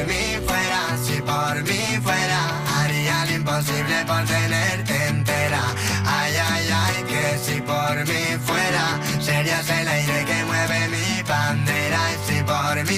mí fuera, haría lo imposible por tenerte entera. Ay, ay, ay, que si por mí fuera, serías el aire que mueve mi bandera. Y si por mí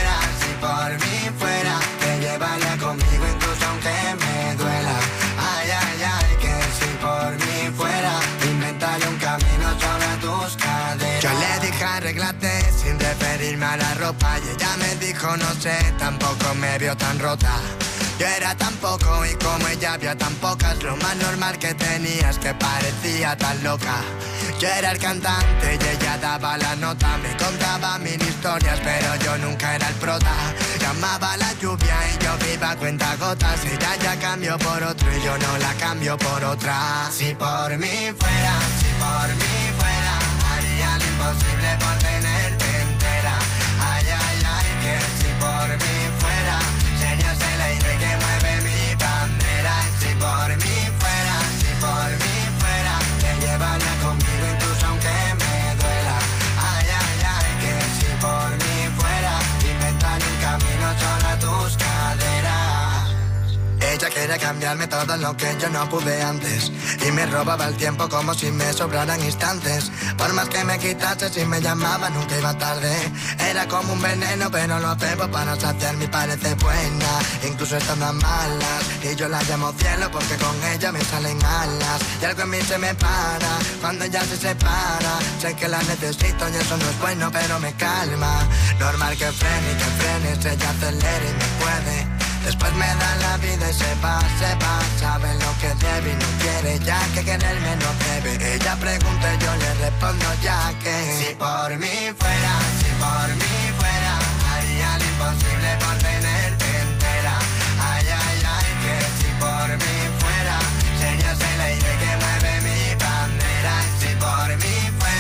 fuera, te llevaría conmigo incluso aunque me duela. Ay, ay, ay, que si por mí fuera, inventaría un camino sobre tus caderas. Yo le dije arréglate sin referirme a la ropa y ella me dijo no sé, tampoco me vio tan rota. Yo era tan poco y como ella había tan pocas, lo más normal que tenía es que parecía tan loca. Yo era el cantante y ella daba la nota, me contaba mil historias pero yo nunca era el prota. Llamaba la lluvia y yo viva cuenta gotas, ella ya cambió por otro y yo no la cambio por otra. Si por mí fuera, haría lo imposible por tenerte entera. Ay, ay, ay, que si por mí fuera, serías el aire que mueve mi bandera. Y si por mí fuera, te llevaría conmigo incluso aunque me duela. Ay, ay, ay, que si por mí fuera, inventaría un camino sobre tus caderas. Ella quería cambiarme todo lo que yo no pude antes y me robaba el tiempo como si me sobraran instantes. Por más que me quitase, si me llamaba nunca iba tarde. Era como un veneno pero lo bebo para saciar mi parece buena, incluso estando a malas. Y yo la llamo cielo porque con ella me salen alas. Y algo en mí se me para cuando ella se separa. Sé que la necesito y eso no es bueno pero me calma. Normal que frenes, ella acelera y me puede. Después me da la vida y se va, sabe lo que debe y no quiere ya que quererme no debe. Ella pregunta y yo le respondo ya que si por mí fuera, haría lo imposible por tenerte entera. Ay, ay, ay, que si por mí fuera, serías el aire que mueve mi bandera. Y si por mí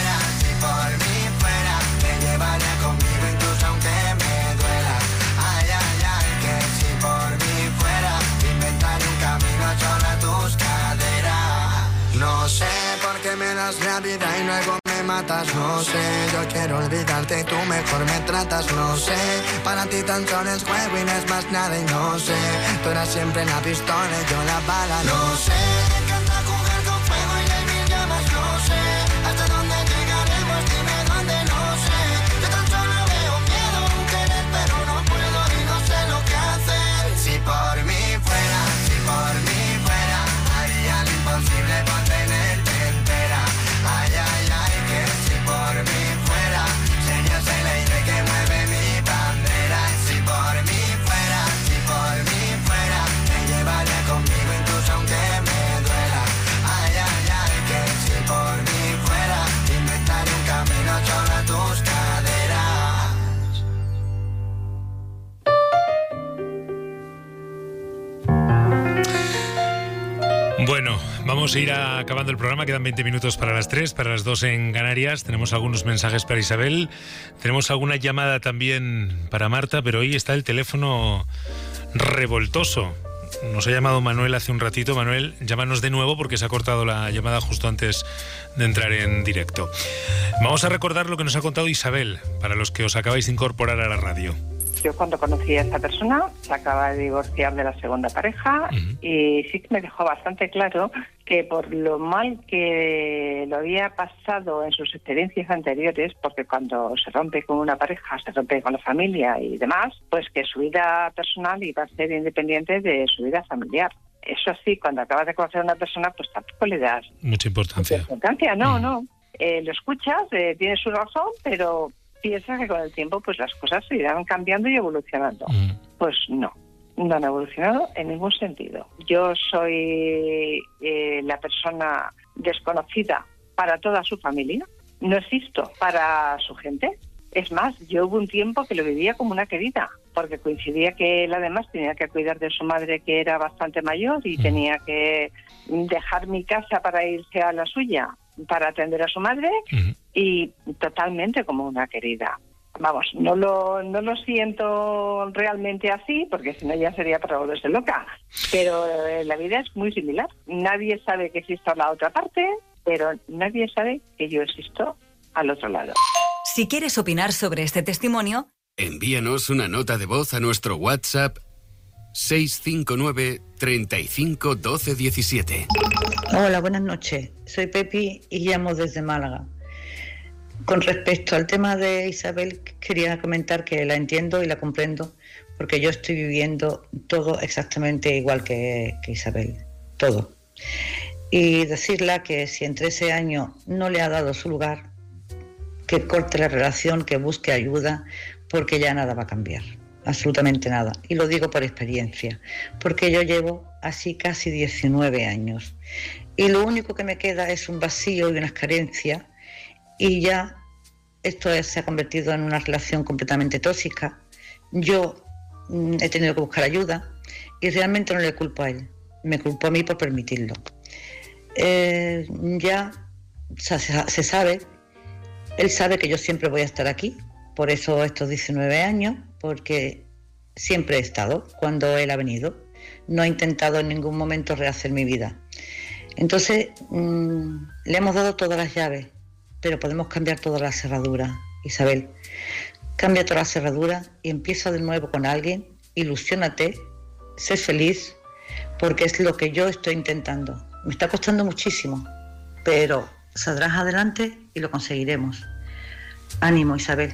fuera, te llevaría conmigo incluso aunque me duela. Ay, ay, ay, que si por mí fuera, inventaré un camino sobre tus caderas. No sé por qué me das la vida y luego me matas, no sé. Yo quiero olvidarte y tú mejor me tratas, no sé. Para ti tan solo es juego y no es más nada y no sé. Tú eras siempre la pistola y yo la bala, no sé. Me encanta jugar con fuego y hay mil llamas, no sé. Hasta dónde llegaremos, dime dónde, no sé. Yo tan solo veo miedo, un querer pero no puedo y no sé lo que hacer. Si por mí fuera, haría lo imposible por tenerte entera. Ay, ay, ay, que si por mí fuera, serías el aire que mueve mi bandera. Y si por mí fuera, te llevaría conmigo incluso aunque me duela. Ay, ay, ay, que si por mí fuera, inventaré un camino sobre tus caderas. Bueno, vamos a ir acabando el programa. Quedan 20 minutos para las 3, para las 2 en Canarias. Tenemos algunos mensajes para Isabel. Tenemos alguna llamada también para Marta, pero hoy está el teléfono revoltoso. Nos ha llamado Manuel hace un ratito. Manuel, llámanos de nuevo porque se ha cortado la llamada justo antes de entrar en directo. Vamos a recordar lo que nos ha contado Isabel, para los que os acabáis de incorporar a la radio. Yo cuando conocí a esta persona, se acaba de divorciar de la segunda pareja y sí que me dejó bastante claro que por lo mal que lo había pasado en sus experiencias anteriores, porque cuando se rompe con una pareja, se rompe con la familia y demás, pues que su vida personal iba a ser independiente de su vida familiar. Eso sí, cuando acabas de conocer a una persona, pues tampoco le das mucha importancia. No. Lo escuchas, tiene su razón, pero piensas que con el tiempo pues las cosas se irán cambiando y evolucionando. Pues no han evolucionado en ningún sentido. Yo soy la persona desconocida para toda su familia, no existo para su gente. Es más, yo hubo un tiempo que lo vivía como una querida, porque coincidía que él además tenía que cuidar de su madre, que era bastante mayor, y tenía que dejar mi casa para irse a la suya para atender a su madre, y totalmente como una querida. Vamos, no lo siento realmente así, porque si no ya sería para volverse loca, pero la vida es muy similar. Nadie sabe que existo a la otra parte, pero nadie sabe que yo existo al otro lado. Si quieres opinar sobre este testimonio, envíanos una nota de voz a nuestro WhatsApp 659 35 12 17. Hola, buenas noches. Soy Pepi y llamo desde Málaga. Con respecto al tema de Isabel, quería comentar que la entiendo y la comprendo, porque yo estoy viviendo todo exactamente igual que Isabel, todo. Y decirle que si en 13 años no le ha dado su lugar, que corte la relación, que busque ayuda, porque ya nada va a cambiar, absolutamente nada. Y lo digo por experiencia, porque yo llevo así casi 19 años. Y lo único que me queda es un vacío y unas carencias, y ya esto se ha convertido en una relación completamente tóxica. Yo he tenido que buscar ayuda y realmente no le culpo a él, me culpo a mí por permitirlo. Ya se sabe, él sabe que yo siempre voy a estar aquí, por eso estos 19 años, porque siempre he estado cuando él ha venido, no he intentado en ningún momento rehacer mi vida. Entonces le hemos dado todas las llaves, pero podemos cambiar todas las cerraduras. Isabel, cambia todas las cerraduras y empieza de nuevo con alguien, ilusiónate, sé feliz, porque es lo que yo estoy intentando. Me está costando muchísimo, pero saldrás adelante y lo conseguiremos. Ánimo, Isabel.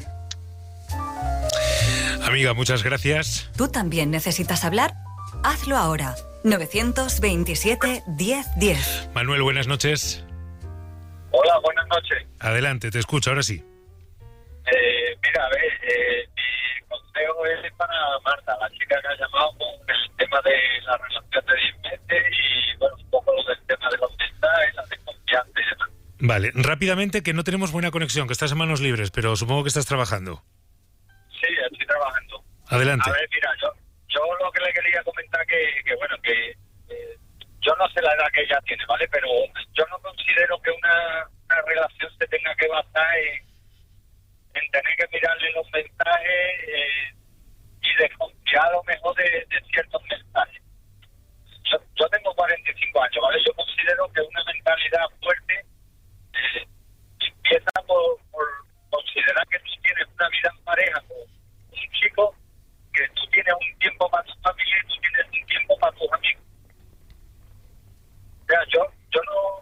Amiga, muchas gracias. ¿Tú también necesitas hablar? Hazlo ahora. 927 1010. Manuel, buenas noches. Hola, buenas noches. Adelante, te escucho, ahora sí. Mira, a ver, mi consejo es para Marta, la chica que ha llamado con el tema de la relación de 10 meses y, bueno, un poco lo del tema de los mensajes, la desconfianza y demás. Vale, rápidamente, que no tenemos buena conexión, que estás en manos libres, pero supongo que estás trabajando. Sí, estoy trabajando. Adelante. A ver, mira, yo lo que le quería comentar que yo no sé la edad que ella tiene, ¿vale? Pero yo no considero que una relación se tenga que basar en tener que mirarle los mensajes y desconfiar a lo mejor de ciertos mensajes. Yo tengo 45 años, ¿vale? Yo considero que una mentalidad fuerte empieza por considerar que tú tienes una vida en pareja con un chico, que tú tienes un tiempo para tu familia y tú tienes un tiempo para tus amigos. O sea, yo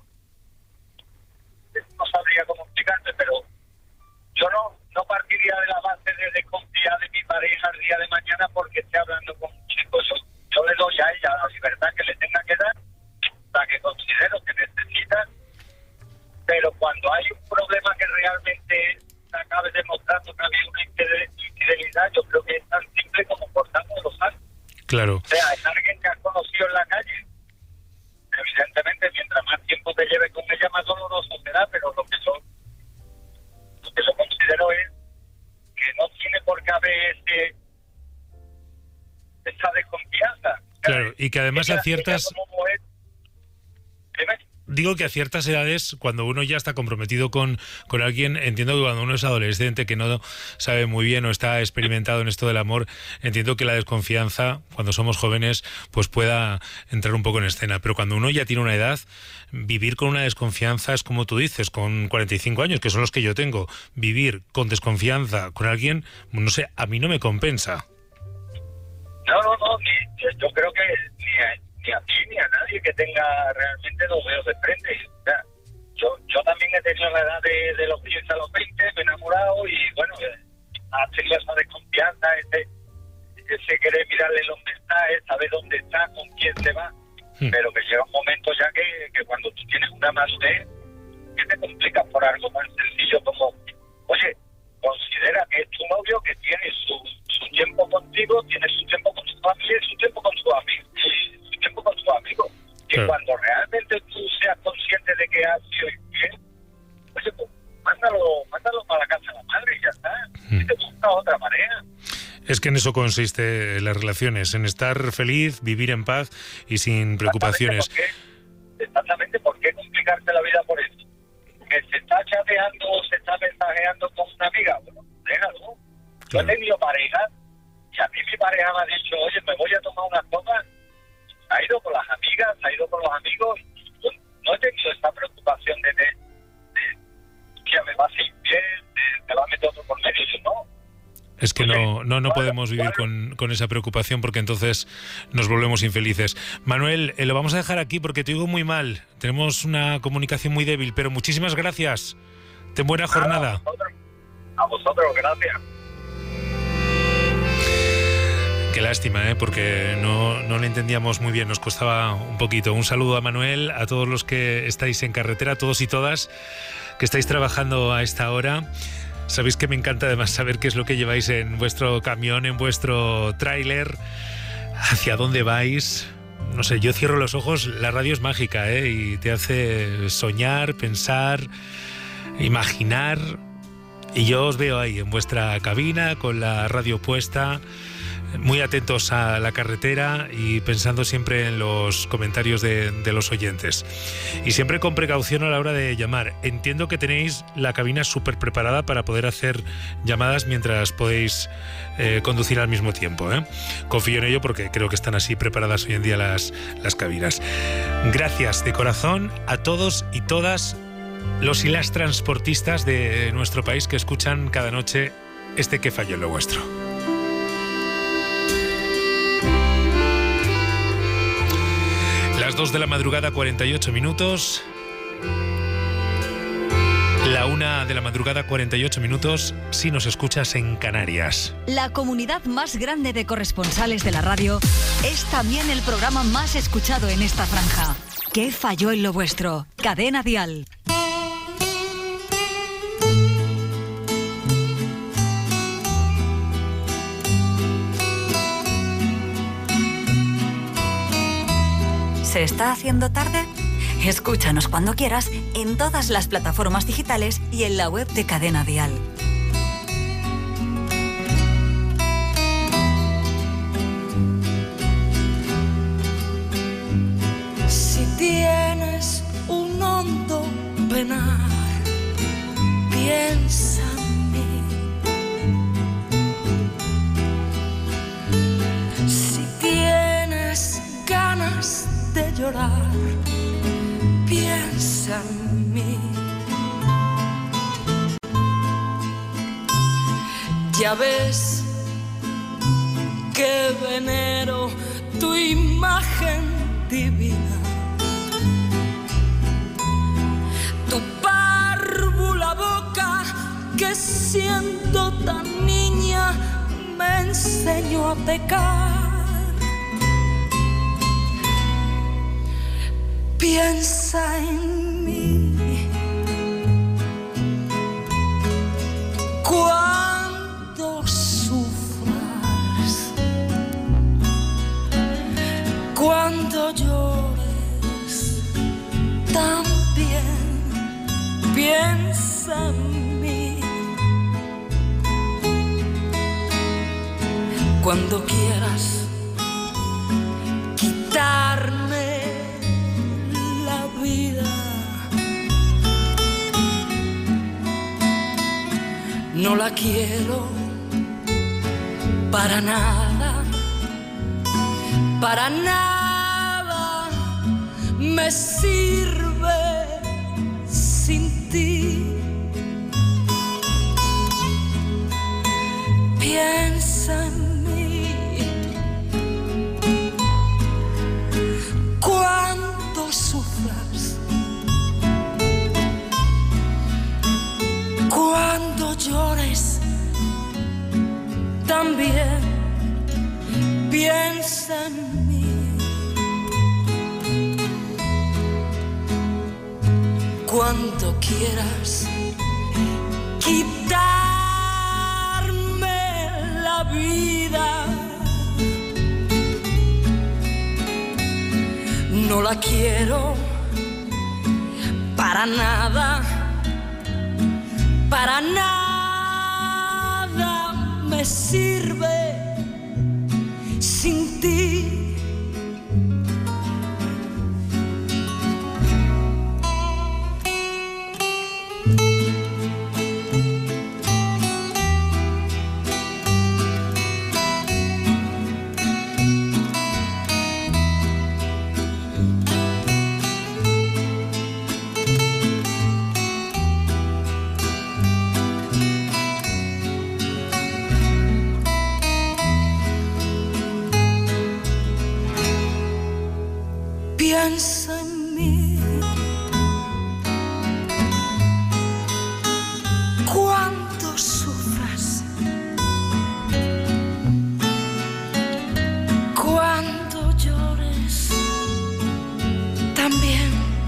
no sabría cómo explicarte, pero yo no partiría de la base de desconfiar de mi pareja el día de mañana porque esté hablando con un chico. Yo le doy a ella la libertad que le tenga que dar, la que considero que necesita, pero cuando hay un problema que realmente acabe demostrando que había una infidelidad, yo creo que es tan simple como cortando los años. Claro. O sea, es alguien que has conocido en la calle. Evidentemente, mientras más tiempo te lleves con ella, más doloroso será, pero lo que yo considero es que no tiene por qué haber esa desconfianza. Claro, y que además aciertas... digo que a ciertas edades, cuando uno ya está comprometido con alguien, entiendo que cuando uno es adolescente, que no sabe muy bien o está experimentado en esto del amor, entiendo que la desconfianza, cuando somos jóvenes, pues pueda entrar un poco en escena. Pero cuando uno ya tiene una edad, vivir con una desconfianza es como tú dices, con 45 años, que son los que yo tengo, vivir con desconfianza con alguien, no sé, a mí no me compensa. No, yo creo que ni a ti ni a nadie que tenga realmente los dedos de frente. O sea, yo también he tenido la edad de los 10 a los 20, me he enamorado y bueno, ha tenido esa desconfianza, ese querer mirarle los mensajes, saber dónde está, con quién se va, pero que llega un momento ya que cuando tú tienes una madurez, que te complicas por algo tan sencillo como, oye, considera que es tu novio, que tiene su tiempo contigo, tiene su tiempo con su familia y su tiempo con su amigo, y su tiempo con su amigo. Y cuando realmente tú seas consciente de que has sido infiel, oye, pues mándalo para la casa de la madre y ya está. Y te busca otra pareja. Es que en eso consiste las relaciones, en estar feliz, vivir en paz y sin preocupaciones. Exactamente, ¿por qué complicarte la vida por eso? Que se está chateando o se está mensajeando con una amiga, bueno, déjalo. Yo he tenido pareja y a mí mi pareja me ha dicho, oye, me voy a tomar unas copas, ha ido con las amigas, ha ido con los amigos, yo no he tenido esa preocupación de que me va a ser infiel, me va a meter otro por medio, yo no. Es que no podemos vivir con esa preocupación porque entonces nos volvemos infelices. Manuel, lo vamos a dejar aquí porque te oigo muy mal. Tenemos una comunicación muy débil, pero muchísimas gracias. Ten buena jornada. A vosotros, gracias. Qué lástima, porque no le entendíamos muy bien, nos costaba un poquito. Un saludo a Manuel, a todos los que estáis en carretera, todos y todas que estáis trabajando a esta hora. Sabéis que me encanta además saber qué es lo que lleváis en vuestro camión, en vuestro tráiler, hacia dónde vais. No sé, yo cierro los ojos, la radio es mágica, y te hace soñar, pensar, imaginar. Y yo os veo ahí en vuestra cabina con la radio puesta, muy atentos a la carretera y pensando siempre en los comentarios de los oyentes. Y siempre con precaución a la hora de llamar. Entiendo que tenéis la cabina súper preparada para poder hacer llamadas mientras podéis conducir al mismo tiempo. Confío en ello porque creo que están así preparadas hoy en día las cabinas. Gracias de corazón a todos y todas los y las transportistas de nuestro país que escuchan cada noche Que falló en lo vuestro. Las 2 de la madrugada, 48 minutos. La 1 de la madrugada, 48 minutos, si nos escuchas en Canarias. La comunidad más grande de corresponsales de la radio es también el programa más escuchado en esta franja. ¿Qué falló en lo vuestro? Cadena Dial. ¿Se está haciendo tarde? Escúchanos cuando quieras en todas las plataformas digitales y en la web de Cadena Dial. Si tienes un hondo penar, piensa en mí. Si tienes ganas de llorar, piensa en mí. Ya ves que venero tu imagen divina, tu párvula boca que siendo tan niña me enseñó a pecar. Piensa en mí cuando sufras, cuando llores, también piensa en mí. Cuando quieras quitarme la vida, no la quiero para nada, para nada me sirve sin ti. Piensa en mí cuando sufras, cuando llores, también piensa en mí. Cuando quieras quitarme la vida, no la quiero para nada, para nada me sirve sin ti. Piensa en mí cuando sufras, cuando llores, también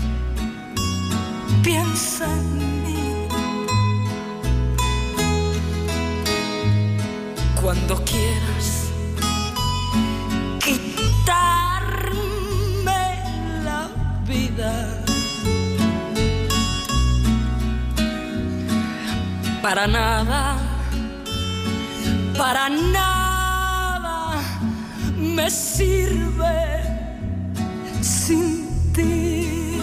piensa en mí. Cuando quieras quitarme la vida, para nada, para nada me sirve sin ti.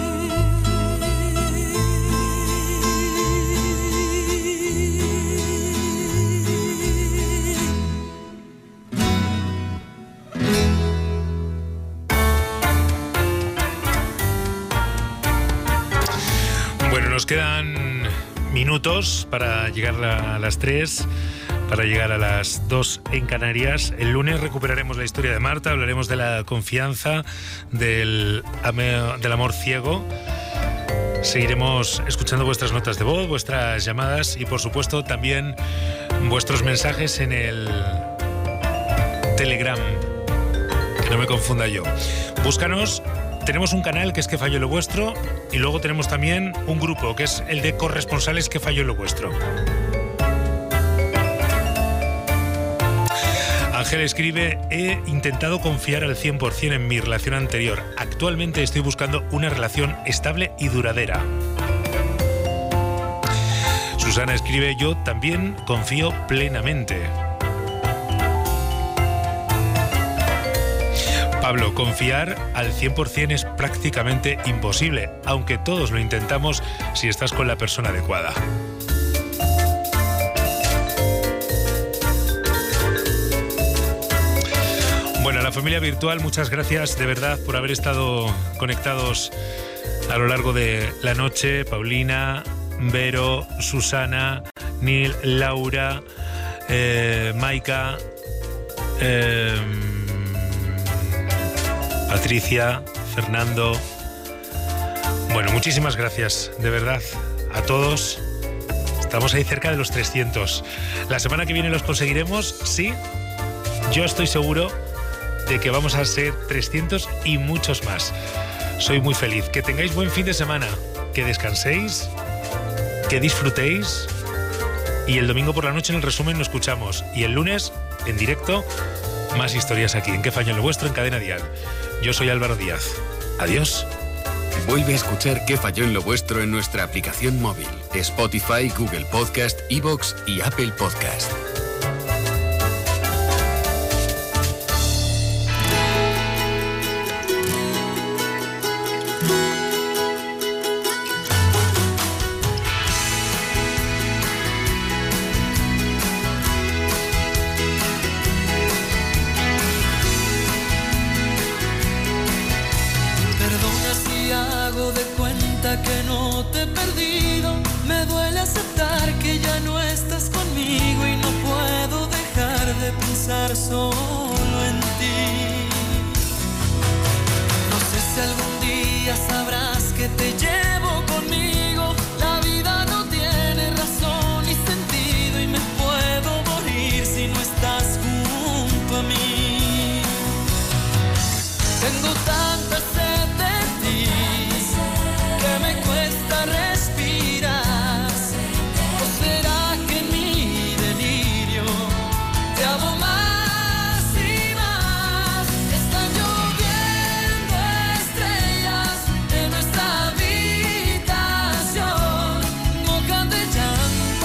Nos quedan minutos para llegar a las 3, para llegar a las 2 en Canarias. El lunes recuperaremos la historia de Marta, hablaremos de la confianza, del amor ciego. Seguiremos escuchando vuestras notas de voz, vuestras llamadas y, por supuesto, también vuestros mensajes en el Telegram. Que no me confunda yo. Búscanos. Tenemos un canal que es Que Falló Lo Vuestro y luego tenemos también un grupo que es el de corresponsales Que Falló Lo Vuestro. Ángel escribe: he intentado confiar al 100% en mi relación anterior. Actualmente estoy buscando una relación estable y duradera. Susana escribe: yo también confío plenamente. Pablo: confiar al 100% es prácticamente imposible, aunque todos lo intentamos si estás con la persona adecuada. Bueno, a la familia virtual, muchas gracias de verdad por haber estado conectados a lo largo de la noche. Paulina, Vero, Susana, Neil, Laura, Maika, Patricia, Fernando. Bueno, muchísimas gracias, de verdad, a todos. Estamos ahí cerca de los 300. La semana que viene los conseguiremos, sí. Yo estoy seguro de que vamos a ser 300 y muchos más. Soy muy feliz. Que tengáis buen fin de semana, que descanséis, que disfrutéis. Y el domingo por la noche en el resumen nos escuchamos. Y el lunes, en directo, más historias aquí, en Que Falló Lo Vuestro, en Cadena Dial. Yo soy Álvaro Díaz. Adiós. Vuelve a escuchar ¿Qué falló en lo vuestro? En nuestra aplicación móvil, Spotify, Google Podcast, iVoox y Apple Podcast. no te he perdido. Me duele aceptar que ya no estás conmigo y no puedo dejar de pensar solo en ti. No sé si algún día sabrás que te llevo conmigo. La vida no tiene razón ni sentido y me puedo morir si no estás junto a mí. Tengo tanta sed de ti que me cuesta respirar. ¿O será que en mi delirio te amo más y más? Están lloviendo estrellas en nuestra habitación, mojan de llanto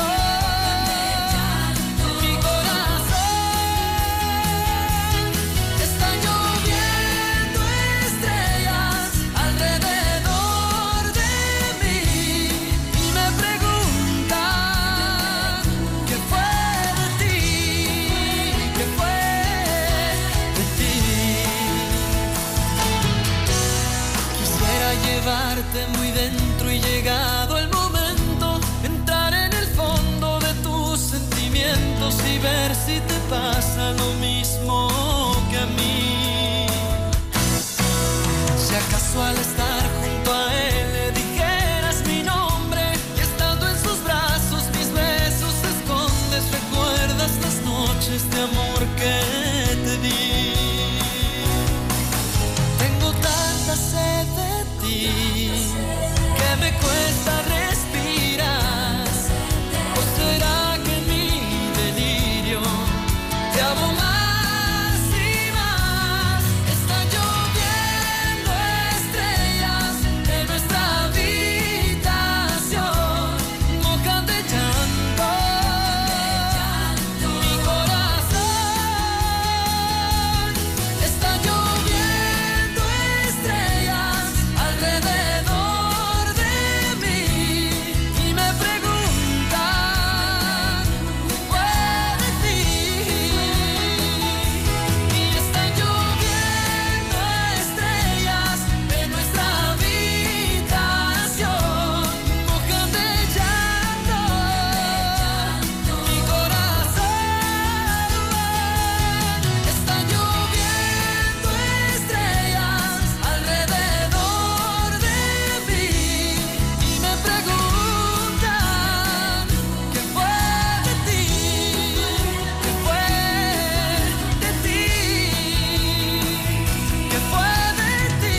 mi corazón. Están lloviendo estrellas alrededor de mí y me preguntan qué fue de ti, qué fue de ti. Quisiera llevarte muy dentro y llegado el momento, entrar en el fondo de tus sentimientos y ver si te pasa lo mismo que a mí. Si acaso al estar junto a él le dijeras mi nombre y estando en sus brazos mis besos escondes, recuerdas las noches de amor que te di. Tengo tanta sed de ti que me cuesta respirar. ¿O será que en mi delirio te amo más y más? Están lloviendo estrellas en nuestra habitación, mojan de llanto mi corazón. Están lloviendo estrellas alrededor de mí y me preguntan qué fue de ti. Y están lloviendo estrellas en nuestra habitación, mojan de llanto mi corazón. Están lloviendo estrellas alrededor de mí y me preguntan qué fue de ti, qué fue de ti, qué fue de ti.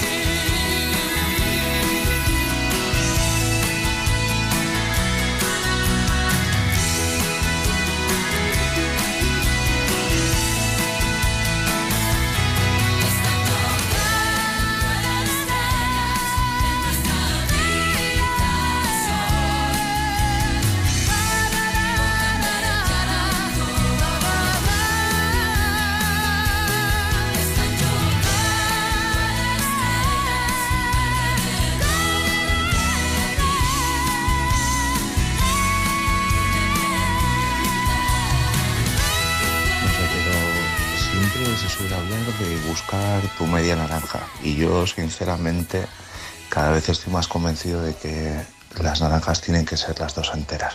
No sé, pero siempre se suele hablar de buscar tu media naranja. Y yo, sinceramente, cada vez estoy más convencido de que las naranjas tienen que ser las dos enteras.